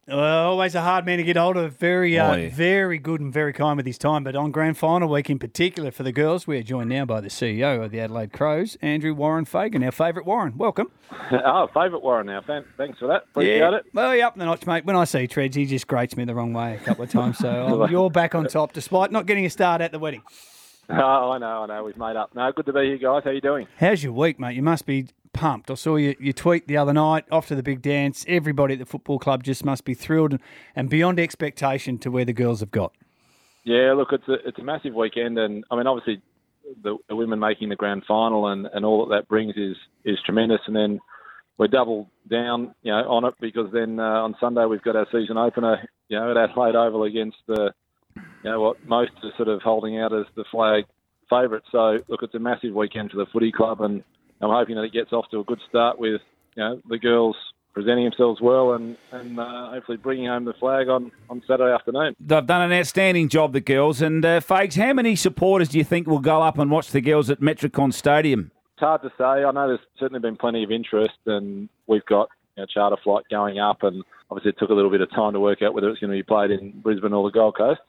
Well, always a hard man to get hold of. Very good and very kind with his time. But on grand final week in particular for the girls, we are joined now by the CEO of the Adelaide Crows, Andrew Warren Fagan, our favourite Warren. Welcome. Favourite Warren now. Thanks for that. Appreciate it. Well, you're up the notch, mate. When I see Treads, he just grates me the wrong way a couple of times. So you're back on top, despite not getting a start at the wedding. Oh, I know. We've made up. No, good to be here, guys. How you doing? How's your week, mate? You must be pumped. I saw you tweet the other night, off to the big dance. Everybody at the football club just must be thrilled and beyond expectation to where the girls have got. Yeah, look, it's a massive weekend, and I mean, obviously, the women making the grand final and all that brings is tremendous. And then we're double down, on it because then on Sunday we've got our season opener, at Adelaide Oval against what most are sort of holding out as the flag favourite. So look, it's a massive weekend for the footy club, and I'm hoping that it gets off to a good start with the girls presenting themselves well and hopefully bringing home the flag on Saturday afternoon. They've done an outstanding job, the girls. And Fags, how many supporters do you think will go up and watch the girls at Metricon Stadium? It's hard to say. I know there's certainly been plenty of interest, and we've got a charter flight going up, and obviously it took a little bit of time to work out whether it's going to be played in Brisbane or the Gold Coast.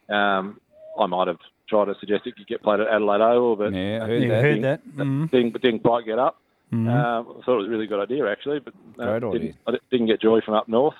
I might have tried to suggest it could get played at Adelaide Oval, but I heard that. Didn't quite get up. Mm-hmm. I thought it was a really good idea, actually, but Great idea. didn't get joy from up north.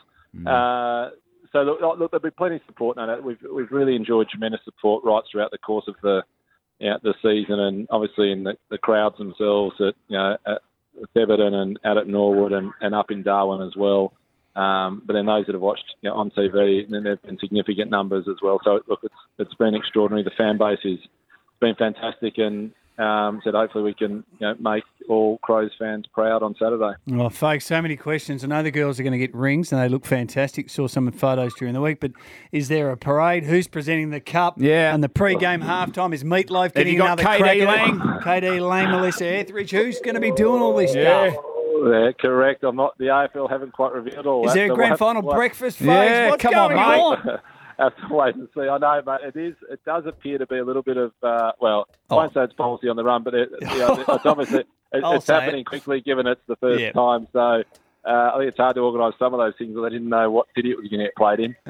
So look, there'll be plenty of support. No, we've really enjoyed tremendous support right throughout the course of the season, and obviously in the crowds themselves at Theberton and out at Norwood and up in Darwin as well. But then those that have watched on TV, then there have been significant numbers as well. So look, it's been extraordinary. The fan base has been fantastic, and said hopefully we can make all Crows fans proud on Saturday. Well, folks, so many questions. I know the girls are going to get rings, and they look fantastic. Saw some photos during the week. But is there a parade? Who's presenting the cup? Yeah. And the pre-game halftime is Meatloaf getting you got another KD crack at Lang? it? KD Lang, Melissa Etheridge. Who's going to be doing all this stuff? Yeah, correct. I'm not. The AFL haven't quite revealed all that. Is there a so grand final breakfast, folks? Yeah, What's come on, going mate. Have to wait and see. I know, but it does appear to be a little bit of, I won't say it's policy on the run, but it's obviously it's happening quickly given it's the first time. So I think it's hard to organise some of those things that they didn't know what city it was going to get played in.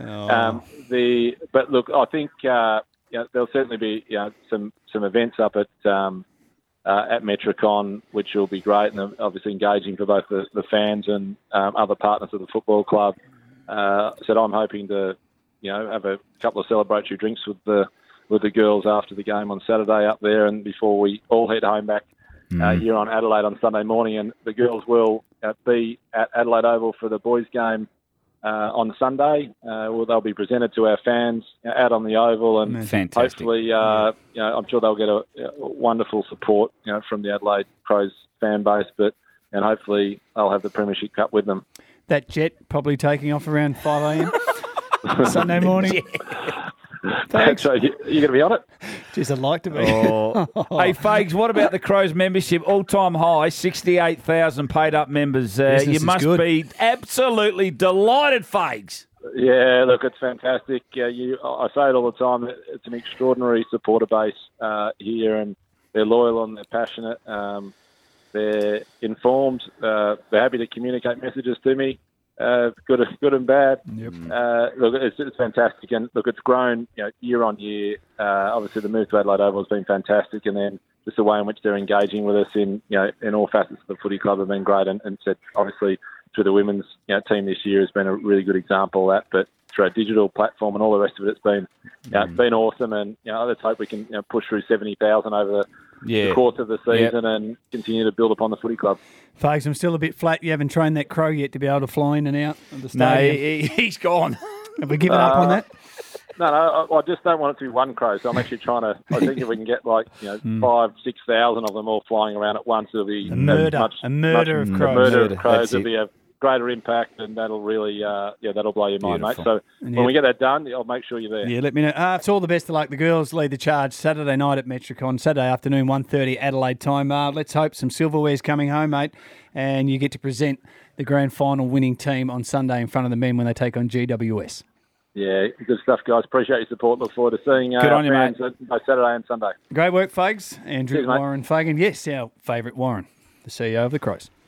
But look, I think there'll certainly be some events up at Metricon, which will be great and obviously engaging for both the fans and other partners of the football club. So I'm hoping to have a couple of celebratory drinks with the girls after the game on Saturday up there, and before we all head home back here on Adelaide on Sunday morning. And the girls will be at Adelaide Oval for the boys' game on Sunday. They'll be presented to our fans out on the Oval, and Fantastic. hopefully, I'm sure they'll get a wonderful support, from the Adelaide Crows fan base, and hopefully they'll have the Premiership Cup with them. That jet probably taking off around 5 a.m. Sunday morning. Thanks. So you're going to be on it? Jeez, I'd like to be. Hey, Fags, what about the Crows membership? All-time high, 68,000 paid-up members. You must be absolutely delighted, Fags. Yeah, look, it's fantastic. I say it all the time. It's an extraordinary supporter base here, and they're loyal and they're passionate. They're informed. They're happy to communicate messages to me. Good and bad. Yep. Look, it's fantastic, and look, it's grown year on year. Obviously, the move to Adelaide Oval has been fantastic, and then just the way in which they're engaging with us in all facets of the footy club have been great. And said obviously through the women's team this year has been a really good example of that. But through our digital platform and all the rest of it, it's been awesome. And let's hope we can push through 70,000 over the course of the season and continue to build upon the footy club. Folks, I'm still a bit flat. You haven't trained that crow yet to be able to fly in and out of the stadium. No, he's gone. Have we given up on that? No, I just don't want it to be one crow. So I'm actually trying to. I think if we can get 5,000-6,000 of them all flying around at once, it'll be a murder of crows. A murder of crows. It'll it. be a greater impact, and that'll really, that'll blow your mind, Beautiful. mate. So when we get that done, I'll make sure you're there. Yeah, let me know. It's all the best of luck. The girls lead the charge Saturday night at Metricon, Saturday afternoon, 1:30 Adelaide time. Let's hope some silverware's coming home, mate, and you get to present the grand final winning team on Sunday in front of the men when they take on GWS. Yeah, good stuff, guys. Appreciate your support. Look forward to seeing Good on you, fans both Saturday and Sunday. Great work, Fags. Andrew Cheers, mate. Warren Fagan. Yes, our favourite Warren, the CEO of the Crows.